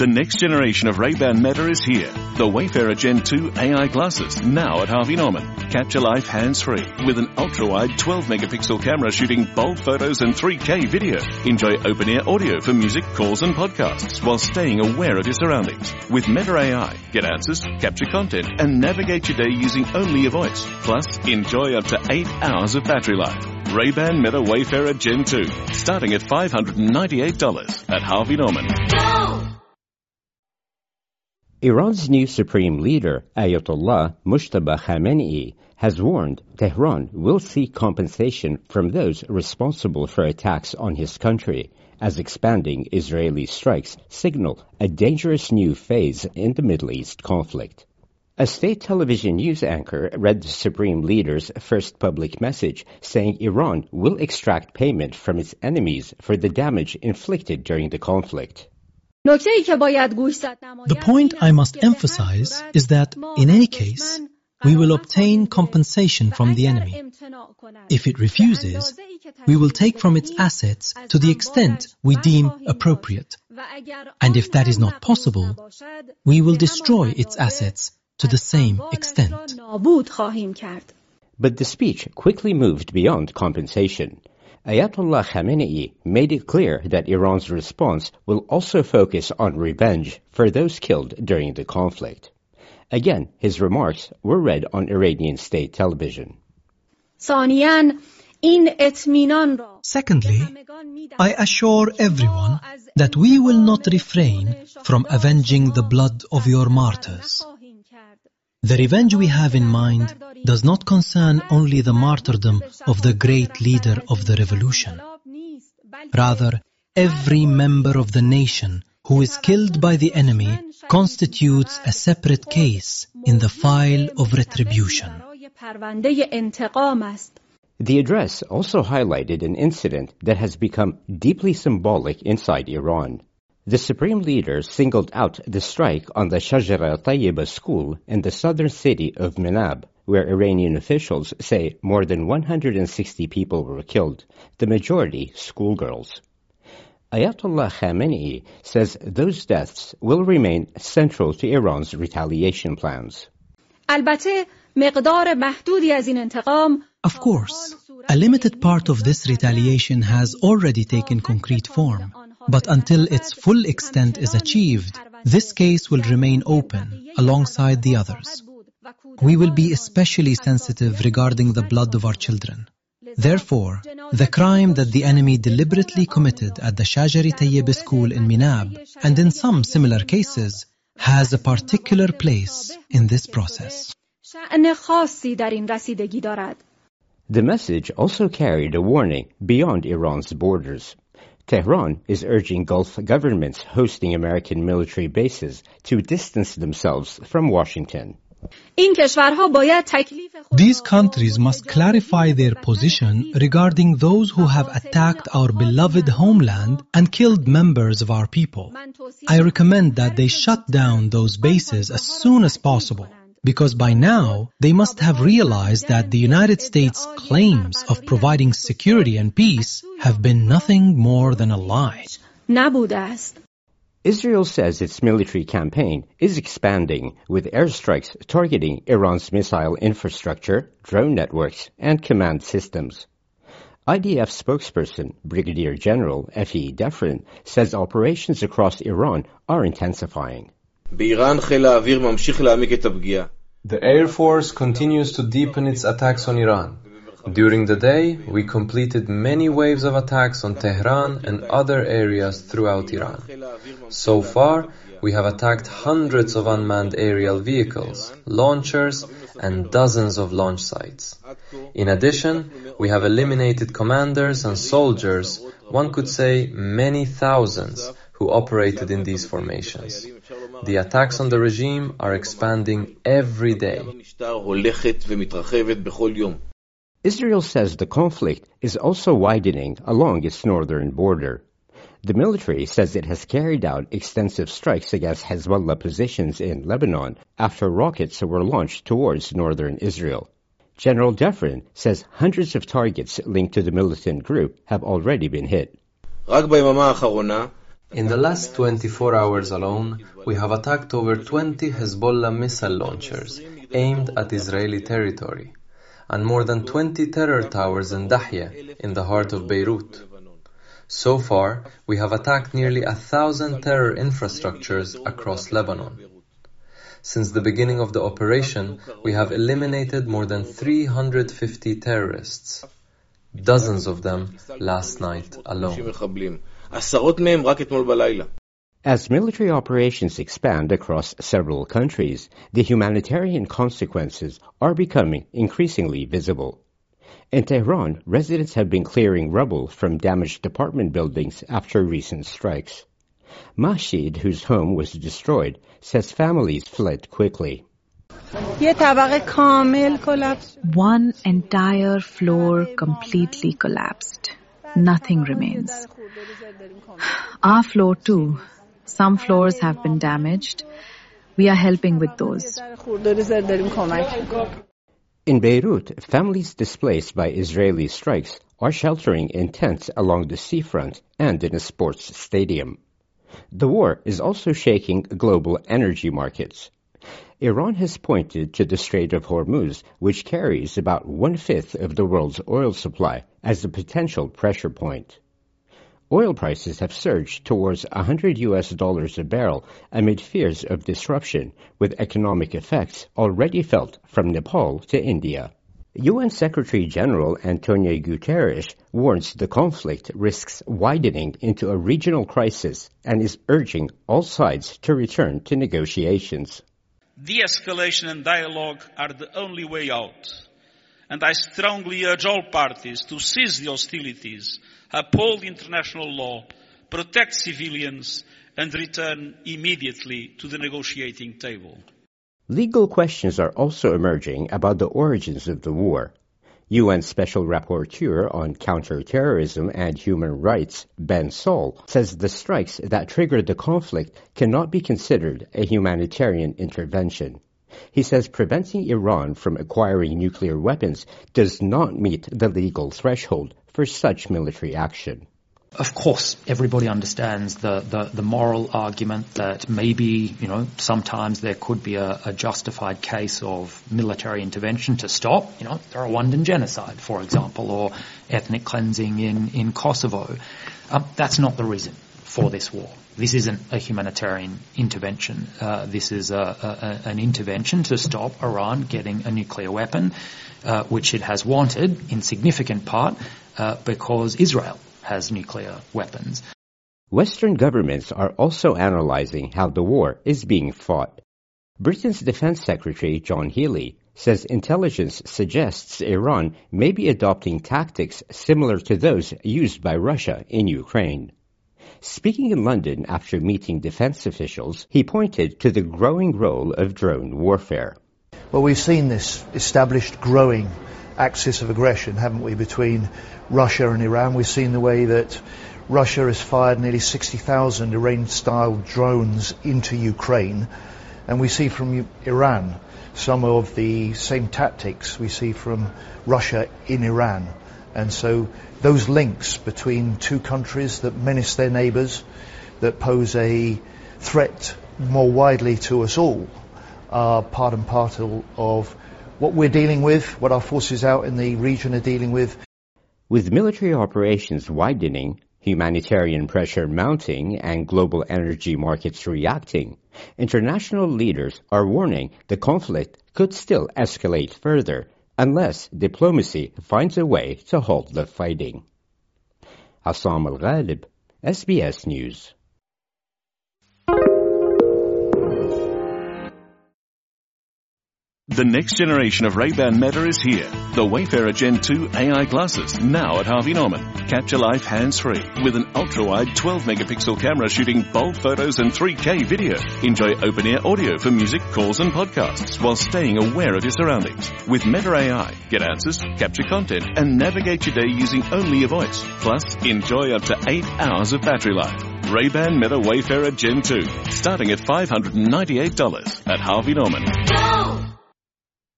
The next generation of Ray-Ban Meta is here. The Wayfarer Gen 2 AI glasses, now at Harvey Norman. Capture life hands-free with an ultra-wide 12-megapixel camera shooting bold photos and 3K video. Enjoy open-ear audio for music, calls and podcasts while staying aware of your surroundings. With Meta AI, get answers, capture content and navigate your day using only your voice. Plus, enjoy up to 8 hours of battery life. Ray-Ban Meta Wayfarer Gen 2, starting at $598 at Harvey Norman. Go! Iran's new supreme leader, Ayatollah Mojtaba Khamenei, has warned Tehran will seek compensation from those responsible for attacks on his country, as expanding Israeli strikes signal a dangerous new phase in the Middle East conflict. A state television news anchor read the supreme leader's first public message saying Iran will extract payment from its enemies for the damage inflicted during the conflict. The point I must emphasize is that, in any case, we will obtain compensation from the enemy. If it refuses, we will take from its assets to the extent we deem appropriate. And if that is not possible, we will destroy its assets to the same extent. But the speech quickly moved beyond compensation. Ayatollah Khamenei made it clear that Iran's response will also focus on revenge for those killed during the conflict. Again, his remarks were read on Iranian state television. Secondly, I assure everyone that we will not refrain from avenging the blood of your martyrs. The revenge we have in mind does not concern only the martyrdom of the great leader of the revolution. Rather, every member of the nation who is killed by the enemy constitutes a separate case in the file of retribution. The address also highlighted an incident that has become deeply symbolic inside Iran. The supreme leader singled out the strike on the Shajara Tayyiba school in the southern city of Minab, where Iranian officials say more than 160 people were killed, the majority schoolgirls. Ayatollah Khamenei says those deaths will remain central to Iran's retaliation plans. Of course, a limited part of this retaliation has already taken concrete form. But until its full extent is achieved, this case will remain open alongside the others. We will be especially sensitive regarding the blood of our children. Therefore, the crime that the enemy deliberately committed at the Shajari Tayyib school in Minab, and in some similar cases, has a particular place in this process. The message also carried a warning beyond Iran's borders. Tehran is urging Gulf governments hosting American military bases to distance themselves from Washington. These countries must clarify their position regarding those who have attacked our beloved homeland and killed members of our people. I recommend that they shut down those bases as soon as possible, because by now they must have realized that the United States' claims of providing security and peace have been nothing more than a lie. Israel says its military campaign is expanding, with airstrikes targeting Iran's missile infrastructure, drone networks, and command systems. IDF spokesperson Brigadier General Efi Defrin says operations across Iran are intensifying. The Air Force continues to deepen its attacks on Iran. During the day, we completed many waves of attacks on Tehran and other areas throughout Iran. So far, we have attacked hundreds of unmanned aerial vehicles, launchers, and dozens of launch sites. In addition, we have eliminated commanders and soldiers, one could say many thousands, who operated in these formations. The attacks on the regime are expanding every day. Israel says the conflict is also widening along its northern border. The military says it has carried out extensive strikes against Hezbollah positions in Lebanon after rockets were launched towards northern Israel. General Defrin says hundreds of targets linked to the militant group have already been hit. In the last 24 hours alone, we have attacked over 20 Hezbollah missile launchers aimed at Israeli territory, and more than 20 terror towers in Dahya, in the heart of Beirut. So far, we have attacked nearly 1,000 terror infrastructures across Lebanon. Since the beginning of the operation, we have eliminated more than 350 terrorists, dozens of them last night alone. As military operations expand across several countries, the humanitarian consequences are becoming increasingly visible. In Tehran, residents have been clearing rubble from damaged apartment buildings after recent strikes. Mahshid, whose home was destroyed, says families fled quickly. One entire floor completely collapsed. Nothing remains. Our floor too. Some floors have been damaged. We are helping with those. In Beirut, families displaced by Israeli strikes are sheltering in tents along the seafront and in a sports stadium. The war is also shaking global energy markets. Iran has pointed to the Strait of Hormuz, which carries about 1/5 of the world's oil supply, as a potential pressure point. Oil prices have surged towards $100 a barrel amid fears of disruption, with economic effects already felt from Nepal to India. UN Secretary General Antonio Guterres warns the conflict risks widening into a regional crisis and is urging all sides to return to negotiations. De-escalation and dialogue are the only way out, and I strongly urge all parties to cease the hostilities, uphold international law, protect civilians, and return immediately to the negotiating table. Legal questions are also emerging about the origins of the war. UN Special Rapporteur on Counterterrorism and Human Rights, Ben Saul, says the strikes that triggered the conflict cannot be considered a humanitarian intervention. He says preventing Iran from acquiring nuclear weapons does not meet the legal threshold for such military action. Of course, everybody understands the moral argument that maybe, sometimes there could be a justified case of military intervention to stop, the Rwandan genocide, for example, or ethnic cleansing in Kosovo. That's not the reason for this war. This isn't a humanitarian intervention. This is an intervention to stop Iran getting a nuclear weapon, which it has wanted in significant part because Israel has nuclear weapons. Western governments are also analyzing how the war is being fought. Britain's Defense Secretary John Healey says intelligence suggests Iran may be adopting tactics similar to those used by Russia in Ukraine. Speaking in London after meeting defense officials, he pointed to the growing role of drone warfare. Well, we've seen this established growing axis of aggression, haven't we, between Russia and Iran. We've seen the way that Russia has fired nearly 60,000 Iranian-style drones into Ukraine, and we see from Iran some of the same tactics we see from Russia in Iran. And so those links between two countries that menace their neighbours, that pose a threat more widely to us all, are part and parcel of what we're dealing with, what our forces out in the region are dealing with. With military operations widening, humanitarian pressure mounting, and global energy markets reacting, international leaders are warning the conflict could still escalate further unless diplomacy finds a way to halt the fighting. Assam Al-Ghalib, SBS News. The next generation of Ray-Ban Meta is here. The Wayfarer Gen 2 AI glasses, now at Harvey Norman. Capture life hands-free with an ultra-wide 12-megapixel camera shooting bold photos and 3K video. Enjoy open-ear audio for music, calls and podcasts while staying aware of your surroundings. With Meta AI, get answers, capture content and navigate your day using only your voice. Plus, enjoy up to 8 hours of battery life. Ray-Ban Meta Wayfarer Gen 2, starting at $598 at Harvey Norman.